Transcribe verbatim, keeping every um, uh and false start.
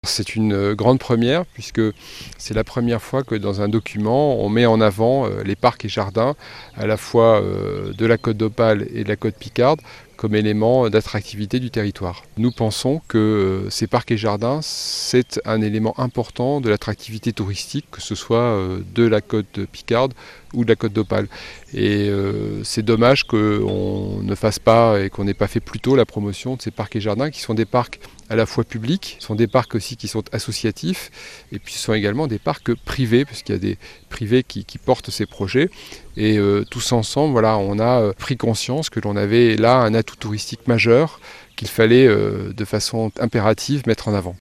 C'est une grande première puisque c'est la première fois que dans un document, on met en avant les parcs et jardins à la fois de la Côte d'Opale et de la Côte Picarde comme élément d'attractivité du territoire. Nous pensons que ces parcs et jardins, c'est un élément important de l'attractivité touristique, que ce soit de la Côte Picarde ou de la Côte d'Opale. Et euh, c'est dommage qu'on ne fasse pas et qu'on n'ait pas fait plus tôt la promotion de ces parcs et jardins qui sont des parcs à la fois publics, ce sont des parcs aussi qui sont associatifs et puis ce sont également des parcs privés puisqu'il y a des privés qui, qui portent ces projets. Et euh, tous ensemble, voilà, on a pris conscience que l'on avait là un atout touristique majeur qu'il fallait euh, de façon impérative mettre en avant.